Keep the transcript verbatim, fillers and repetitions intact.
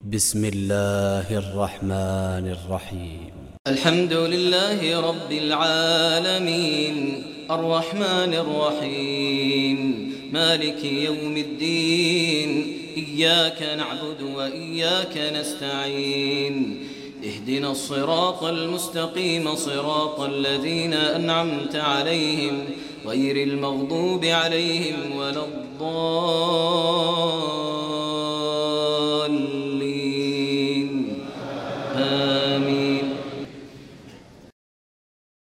بسم الله الرحمن الرحيم. الحمد لله رب العالمين الرحمن الرحيم مالك يوم الدين إياك نعبد وإياك نستعين اهدنا الصراط المستقيم صراط الذين أنعمت عليهم غير المغضوب عليهم ولا الضالين